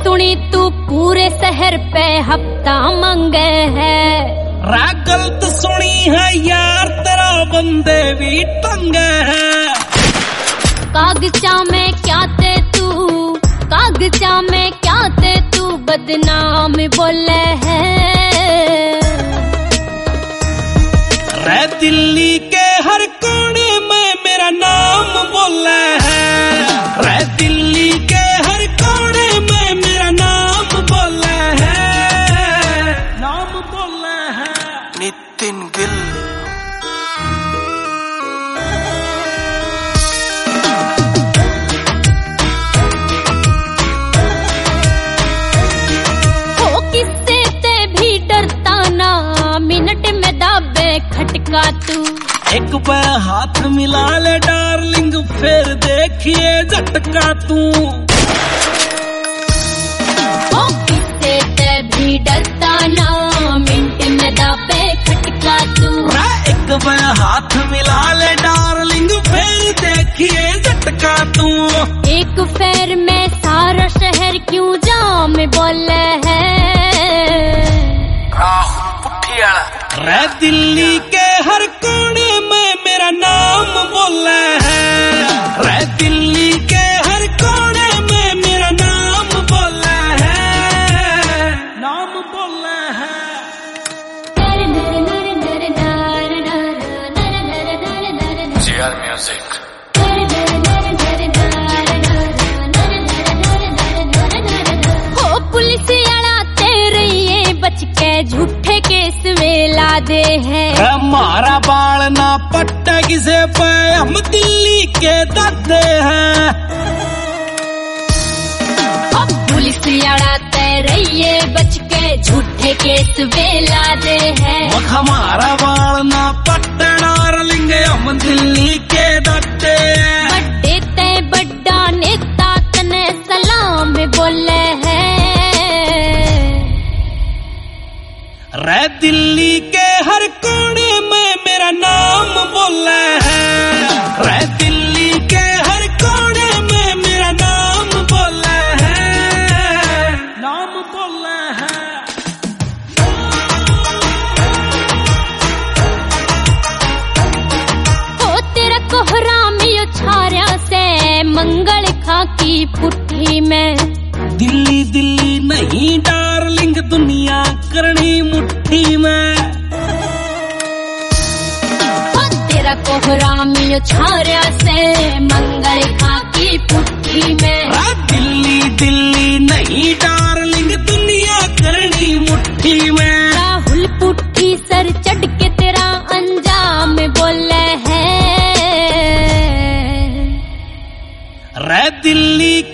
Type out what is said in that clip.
सुनी तू पूरे शहर पे हफ्ता मंगे है। रा गलत सुनी है यार, तेरा बंदे भी टंगे है। कागजा में क्या थे तू, कागजा में क्या थे तू, बदनाम बोले है। रे दिल्ली के हर कोने में मेरा नाम बोले है। रे दिल्ली के हर कोने में मेरा नाम बोले है, नाम बोले है। नितिन गिल। हो किससे ते भी डरता ना, मिनट में दाबे खटका तू। एक बार हाथ मिला ले डार्लिंग, फिर देखिए झटका तू। ओ किससे ते भी डरता ना, मिनट में दाबे खटका तू। एक बार हाथ मिला ले डार्लिंग, फिर देखिए झटका तू। एक फेर में सारा शहर क्यों जाम बोले है। राहुल पुठियाला। रे दिल्ली के हर कोने में मेरा नाम बोले है। रे दिल्ली के हर कोने में मेरा नाम बोले है, नाम बोले है। JR music. हो पुलिस वाला तेरे ये बच के झूठे केस में ला दे है। हमारा बाल ना पट्टा किसे पे, हम दिल्ली के दादे हैं। अब पुलिस वाला तेरे ये बच के झूठे केस में ला दे है। हमारा बाल ना पट्टा डार्लिंग, हम दिल्ली के दादे हैं। बड्डे ते बड्डा नेता तने सलाम बोले है। रे दिल्ली के हर कोने में मेरा नाम बोले है। रे दिल्ली के हर कोने में मेरा नाम बोले है, नाम बोले है। हो तेरा कोहरामी उछारिया से मंगल खा की पुट्ठी में। दिल्ली दिल्ली नहीं डार्लिंग, दुनिया करनी मुट्ठी में। तेरा कोहरामी उछारिया से मंगल खा की पुट्ठी में। दिल्ली दिल्ली नहीं डार्लिंग, दुनिया करनी मुट्ठी में। राहुल पुट्ठी सर चढ़ के तेरा अंजाम बोले है। रे दिल्ली